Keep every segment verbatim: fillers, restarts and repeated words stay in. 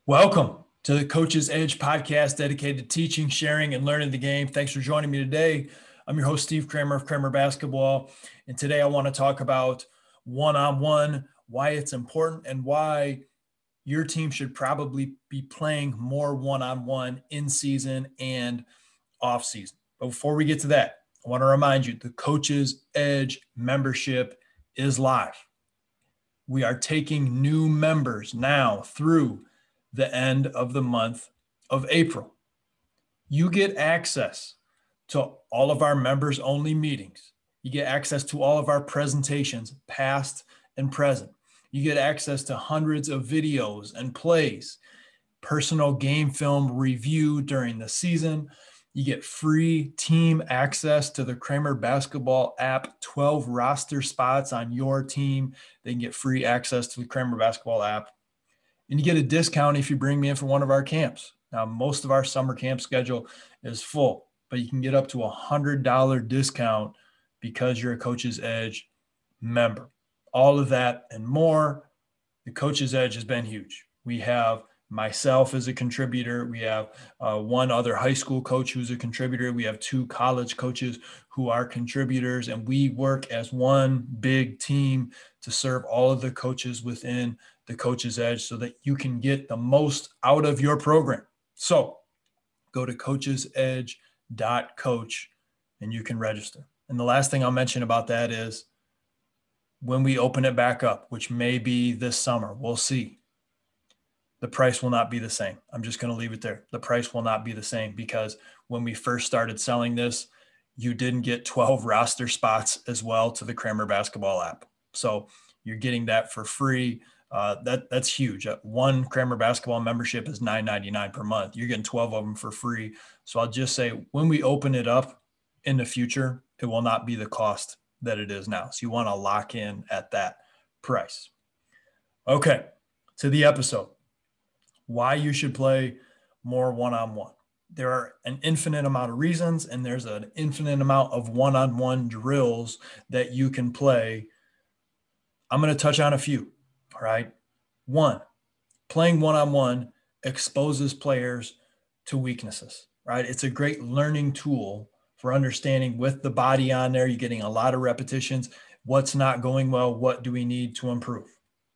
Welcome to the Coach's Edge podcast dedicated to teaching, sharing, and learning the game. Thanks for joining me today. I'm your host, Steve Kramer of Kramer Basketball. And today I want to talk about one-on-one, why it's important, and why your team should probably be playing more one-on-one in season and off season. But before we get to that, I want to remind you the Coach's Edge membership is live. We are taking new members now through the end of the month of April. You get access to all of our members only meetings. You get access to all of our presentations, past and present. You get access to hundreds of videos and plays, personal game film review during the season. You get free team access to the Kramer Basketball app, twelve roster spots on your team. They can get free access to the Kramer Basketball app. And you get a discount if you bring me in for one of our camps. Now, most of our summer camp schedule is full, but you can get up to a one hundred dollars discount because you're a Coach's Edge member. All of that and more. The Coach's Edge has been huge. We have myself as a contributor. We have uh, one other high school coach who's a contributor. We have two college coaches who are contributors, and we work as one big team to serve all of the coaches within the Coach's Edge so that you can get the most out of your program. So go to coaches edge dot coach and you can register. And the last thing I'll mention about that is when we open it back up, which may be this summer, we'll see. The price will not be the same. I'm just going to leave it there. The price will not be the same because when we first started selling this, you didn't get twelve roster spots as well to the Kramer Basketball app. So you're getting that for free. Uh, that that's huge. Uh, one Kramer Basketball membership is nine ninety-nine per month. You're getting twelve of them for free. So I'll just say when we open it up in the future, it will not be the cost that it is now. So you want to lock in at that price. Okay, to the episode. Why you should play more one-on-one. There are an infinite amount of reasons, and there's an infinite amount of one-on-one drills that you can play. I'm going to touch on a few. All right. One, playing one-on-one exposes players to weaknesses, right? It's a great learning tool for understanding with the body on there. You're getting a lot of repetitions. What's not going well? What do we need to improve?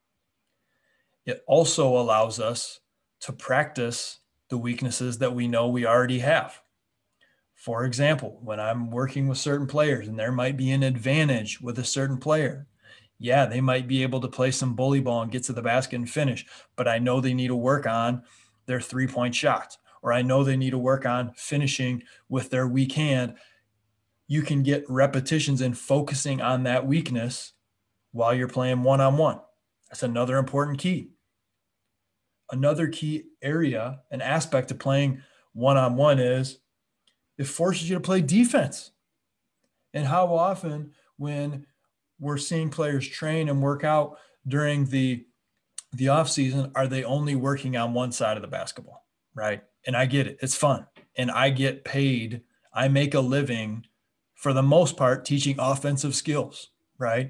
It also allows us to practice the weaknesses that we know we already have. For example, when I'm working with certain players and there might be an advantage with a certain player, yeah, they might be able to play some bully ball and get to the basket and finish, but I know they need to work on their three-point shot, or I know they need to work on finishing with their weak hand. You can get repetitions in focusing on that weakness while you're playing one-on-one. That's another important key. Another key area, an aspect of playing one-on-one is it forces you to play defense. And how often when we're seeing players train and work out during the, the off season, are they only working on one side of the basketball, right? And I get it. It's fun. And I get paid. I make a living for the most part teaching offensive skills, right?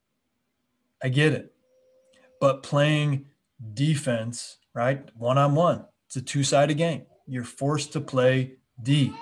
I get it. But playing defense, right? One-on-one, it's a two-sided game. You're forced to play D.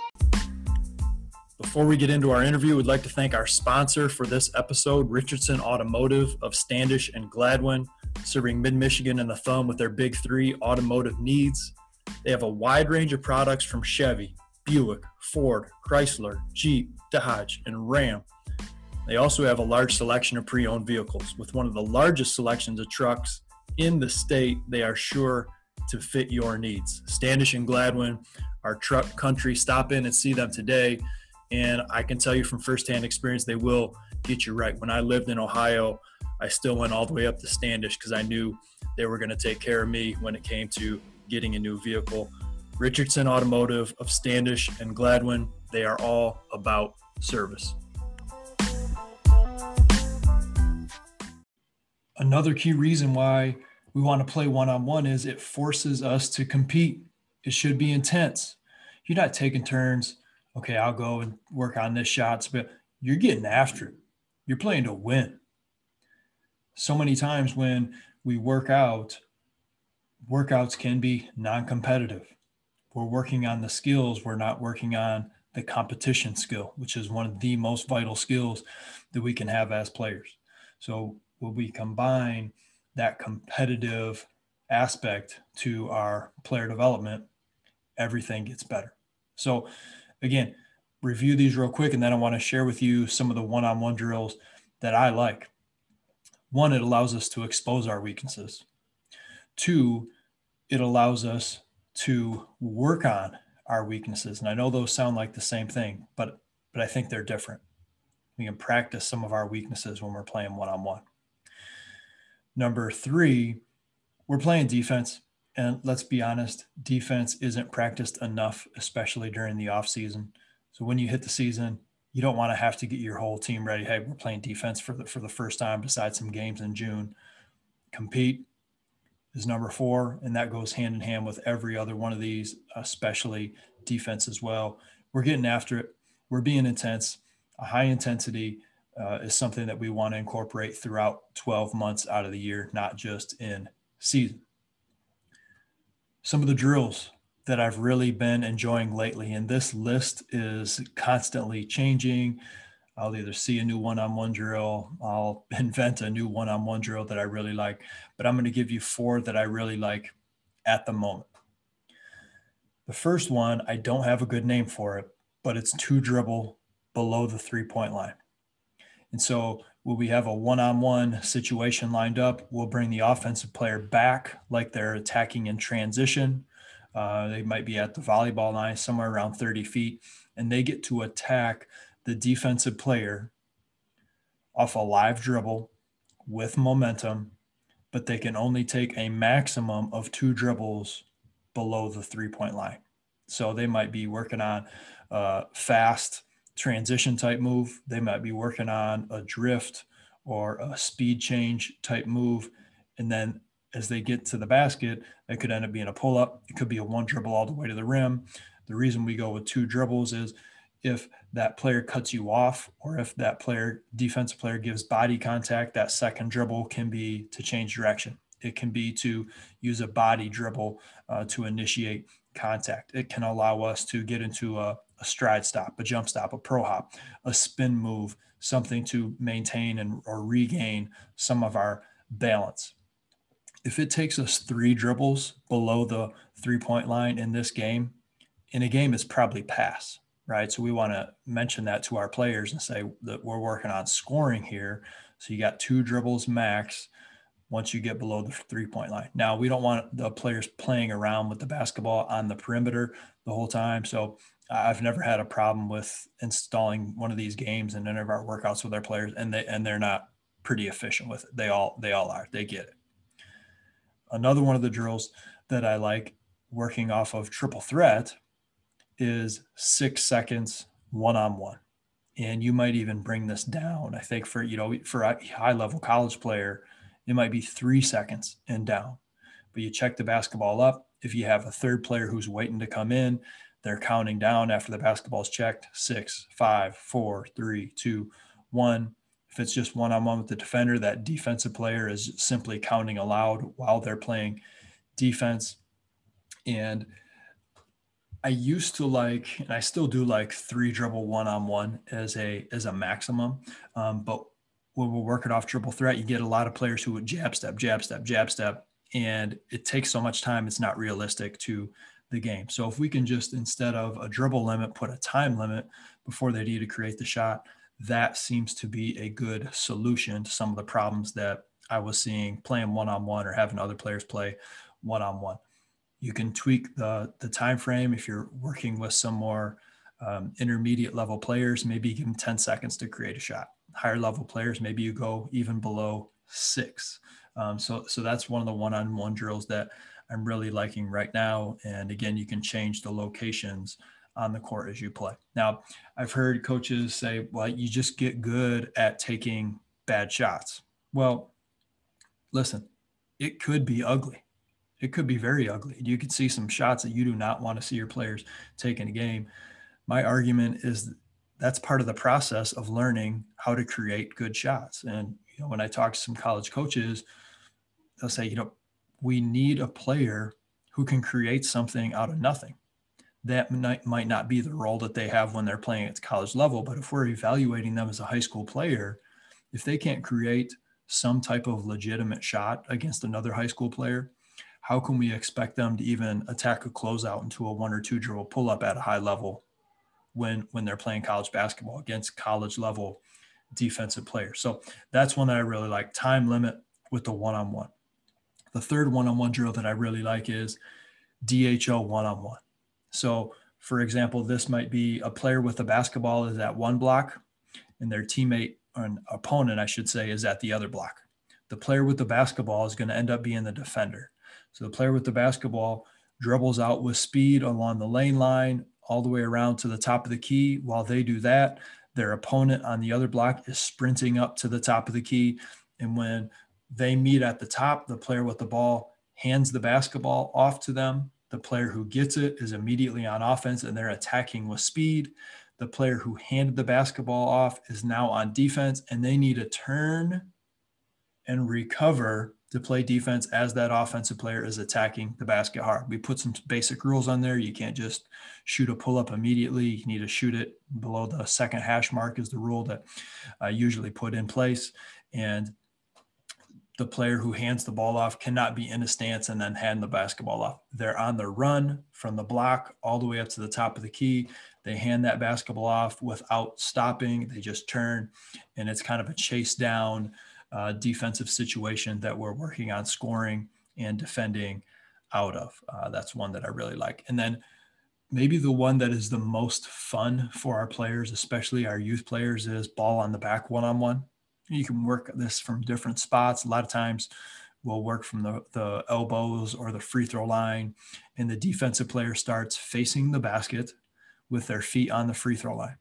Before we get into our interview, we'd like to thank our sponsor for this episode, Richardson Automotive of Standish and Gladwin, serving Mid-Michigan and the Thumb with their big three automotive needs. They have a wide range of products from Chevy, Buick, Ford, Chrysler, Jeep, Dodge, and Ram. They also have a large selection of pre-owned vehicles. With one of the largest selections of trucks in the state, they are sure to fit your needs. Standish and Gladwin are truck country. Stop in and see them today. And I can tell you from firsthand experience, they will get you right. When I lived in Ohio, I still went all the way up to Standish because I knew they were going to take care of me when it came to getting a new vehicle. Richardson Automotive of Standish and Gladwin, they are all about service. Another key reason why we want to play one-on-one is it forces us to compete. It should be intense. You're not taking turns. Okay, I'll go and work on this shots, but you're getting after it. You're playing to win. So many times when we work out, workouts can be non-competitive. We're working on the skills. We're not working on the competition skill, which is one of the most vital skills that we can have as players. So when we combine that competitive aspect to our player development, everything gets better. So again, review these real quick, and then I want to share with you some of the one-on-one drills that I like. One, it allows us to expose our weaknesses. Two, it allows us to work on our weaknesses. And I know those sound like the same thing, but but I think they're different. We can practice some of our weaknesses when we're playing one-on-one. Number three, we're playing defense. And let's be honest, defense isn't practiced enough, especially during the off season. So when you hit the season, you don't want to have to get your whole team ready. Hey, we're playing defense for the for the first time besides some games in June. Compete is number four, and that goes hand in hand with every other one of these, especially defense as well. We're getting after it. We're being intense. A high intensity uh, is something that we want to incorporate throughout twelve months out of the year, not just in season. Some of the drills that I've really been enjoying lately, and this list is constantly changing. I'll either see a new one-on-one drill, I'll invent a new one-on-one drill that I really like, but I'm going to give you four that I really like at the moment. The first one, I don't have a good name for it, but it's two dribble below the three-point line. And so when we have a one-on-one situation lined up, we'll bring the offensive player back like they're attacking in transition. Uh, they might be at the volleyball line somewhere around thirty feet, and they get to attack the defensive player off a live dribble with momentum, but they can only take a maximum of two dribbles below the three-point line. So they might be working on a fast transition type move. They might be working on a drift or a speed change type move. And then as they get to the basket, it could end up being a pull-up. It could be a one dribble all the way to the rim. The reason we go with two dribbles is if that player cuts you off, or if that player, defensive player, gives body contact, that second dribble can be to change direction. It can be to use a body dribble uh, to initiate contact. It can allow us to get into a, a stride stop, a jump stop, a pro hop, a spin move, something to maintain and or regain some of our balance. If it takes us three dribbles below the three-point line in this game, in a game it's probably pass. Right. So we want to mention that to our players and say that we're working on scoring here. So you got two dribbles max once you get below the three-point line. Now, we don't want the players playing around with the basketball on the perimeter the whole time. So I've never had a problem with installing one of these games in any of our workouts with our players, and they and they're not pretty efficient with it. They all they all are. They get it. Another one of the drills that I like working off of triple threat is six seconds one-on-one. And you might even bring this down. I think for, you know, for a high level college player, it might be three seconds and down, but you check the basketball up. If you have a third player who's waiting to come in, they're counting down after the basketball's checked: six, five, four, three, two, one. If it's just one-on-one with the defender, that defensive player is simply counting aloud while they're playing defense. And I used to like, and I still do like three dribble one-on-one as a as a maximum. Um, but when we're working off triple threat, you get a lot of players who would jab step, jab step, jab step, and it takes so much time. It's not realistic to the game. So if we can just, instead of a dribble limit, put a time limit before they need to create the shot, that seems to be a good solution to some of the problems that I was seeing playing one-on-one or having other players play one-on-one. You can tweak the, the time frame if you're working with some more um, intermediate level players. Maybe give them ten seconds to create a shot. Higher level players, maybe you go even below six. Um, so, so that's one of the one-on-one drills that I'm really liking right now. And again, you can change the locations on the court as you play. Now, I've heard coaches say, well, you just get good at taking bad shots. Well, listen, it could be ugly. It could be very ugly. You could see some shots that you do not want to see your players take in a game. My argument is that's part of the process of learning how to create good shots. And, you know, when I talk to some college coaches, they'll say, you know, we need a player who can create something out of nothing. That might, might not be the role that they have when they're playing at the college level, but if we're evaluating them as a high school player, if they can't create some type of legitimate shot against another high school player, how can we expect them to even attack a closeout into a one or two dribble pull-up at a high level when when they're playing college basketball against college level defensive players? So that's one that I really like. Time limit with the one-on-one. The third one-on-one drill that I really like is D H O one-on-one. So for example, this might be a player with the basketball is at one block and their teammate or an opponent, I should say, is at the other block. The player with the basketball is going to end up being the defender. So the player with the basketball dribbles out with speed along the lane line all the way around to the top of the key. While they do that, their opponent on the other block is sprinting up to the top of the key. And when they meet at the top, the player with the ball hands the basketball off to them. The player who gets it is immediately on offense and they're attacking with speed. The player who handed the basketball off is now on defense and they need to turn and recover to play defense as that offensive player is attacking the basket hard. We put some basic rules on there. You can't just shoot a pull-up immediately. You need to shoot it below the second hash mark is the rule that I usually put in place. And the player who hands the ball off cannot be in a stance and then hand the basketball off. They're on the run from the block all the way up to the top of the key. They hand that basketball off without stopping. They just turn, and it's kind of a chase down uh, defensive situation that we're working on scoring and defending out of. Uh, that's one that I really like. And then maybe the one that is the most fun for our players, especially our youth players, is ball on the back one-on-one. You can work this from different spots. A lot of times we'll work from the, the elbows or the free throw line, and the defensive player starts facing the basket with their feet on the free throw line.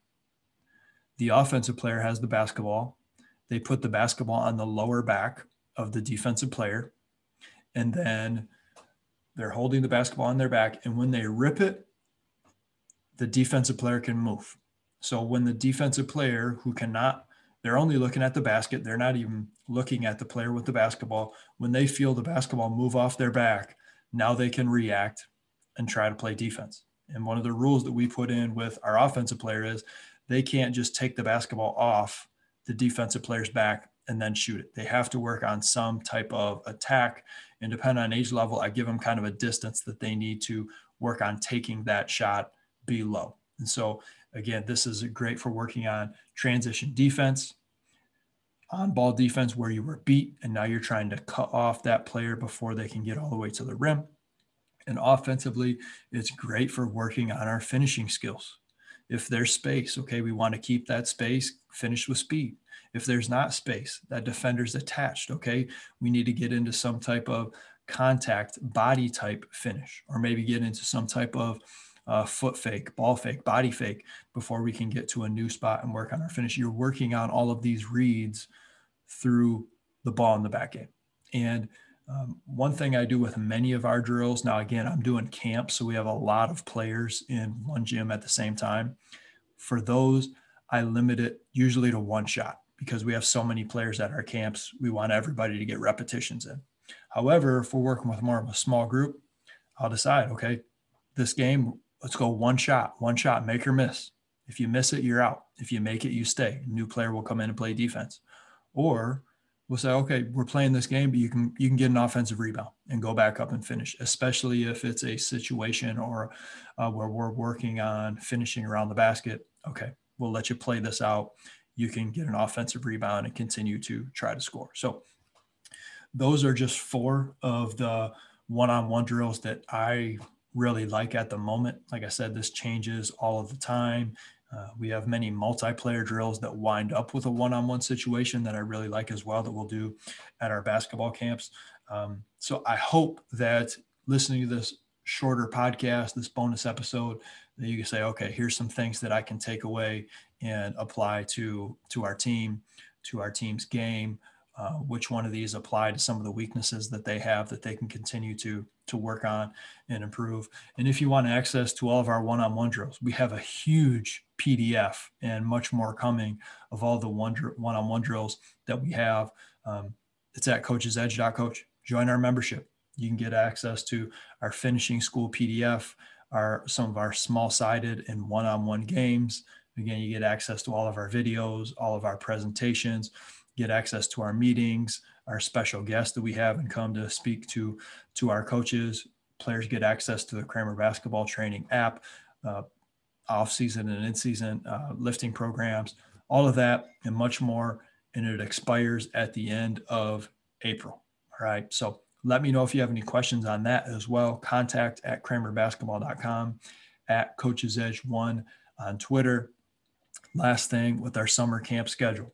The offensive player has the basketball. They put the basketball on the lower back of the defensive player, and then they're holding the basketball on their back. And when they rip it, the defensive player can move. So when the defensive player who cannot, they're only looking at the basket, they're not even looking at the player with the basketball. When they feel the basketball move off their back, now they can react and try to play defense. And one of the rules that we put in with our offensive player is they can't just take the basketball off the defensive player's back and then shoot it. They have to work on some type of attack. And depending on age level, I give them kind of a distance that they need to work on taking that shot below. And so again, this is great for working on transition defense, on ball defense where you were beat and now you're trying to cut off that player before they can get all the way to the rim. And offensively, it's great for working on our finishing skills. If there's space, okay, we want to keep that space, finish with speed. If there's not space, that defender's attached, okay, we need to get into some type of contact body type finish, or maybe get into some type of uh, foot fake, ball fake, body fake before we can get to a new spot and work on our finish. You're working on all of these reads through the ball in the back game. And Um, one thing I do with many of our drills, now again, I'm doing camps, so we have a lot of players in one gym at the same time. For those, I limit it usually to one shot because we have so many players at our camps. We want everybody to get repetitions in. However, if we're working with more of a small group, I'll decide, okay, this game, let's go one shot, one shot, make or miss. If you miss it, you're out. If you make it, you stay. A new player will come in and play defense. Or we'll say, okay, we're playing this game, but you can you can get an offensive rebound and go back up and finish, especially if it's a situation or uh, where we're working on finishing around the basket. Okay, we'll let you play this out. You can get an offensive rebound and continue to try to score. So those are just four of the one-on-one drills that I really like at the moment. Like I said, this changes all of the time. Uh, we have many multiplayer drills that wind up with a one-on-one situation that I really like as well that we'll do at our basketball camps. Um, so I hope that listening to this shorter podcast, this bonus episode, that you can say, okay, here's some things that I can take away and apply to, to our team, to our team's game. Uh, which one of these apply to some of the weaknesses that they have that they can continue to, to work on and improve. And if you want access to all of our one-on-one drills, we have a huge P D F and much more coming of all the one, one-on-one drills that we have. Um, it's at coaches edge dot coach. Join our membership. You can get access to our finishing school P D F, our some of our small-sided and one-on-one games. Again, you get access to all of our videos, all of our presentations, get access to our meetings, our special guests that we have and come to speak to, to our coaches. Players get access to the Kramer Basketball Training app, uh, off-season and in-season uh, lifting programs, all of that and much more. And it expires at the end of April. All right. So let me know if you have any questions on that as well. Contact at kramer basketball dot com, at Coaches Edge one on Twitter. Last thing with our summer camp schedule,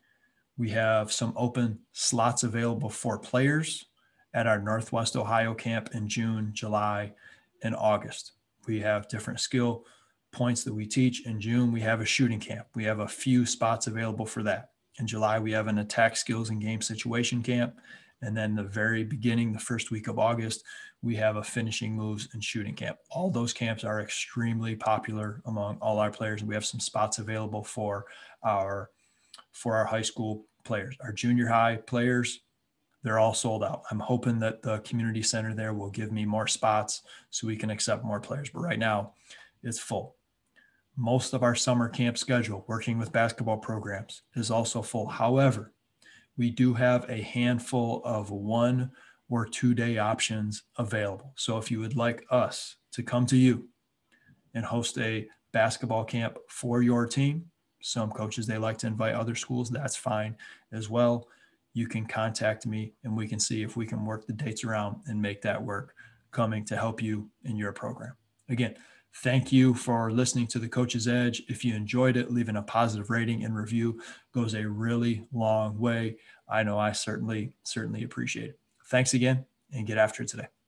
we have some open slots available for players at our Northwest Ohio camp in June, July, and August. We have different skill points that we teach. In June, we have a shooting camp. We have a few spots available for that. In July, we have an attack skills and game situation camp. And then the very beginning, the first week of August, we have a finishing moves and shooting camp. All those camps are extremely popular among all our players. We have some spots available for our, for our high school players. Our junior high players, they're all sold out. I'm hoping that the community center there will give me more spots so we can accept more players. But right now, it's full. Most of our summer camp schedule, working with basketball programs, is also full. However, we do have a handful of one or two day options available. So if you would like us to come to you and host a basketball camp for your team, some coaches, they like to invite other schools. That's fine as well. You can contact me and we can see if we can work the dates around and make that work coming to help you in your program. Again, thank you for listening to the Coach's Edge. If you enjoyed it, leaving a positive rating and review goes a really long way. I know I certainly, certainly appreciate it. Thanks again and get after it today.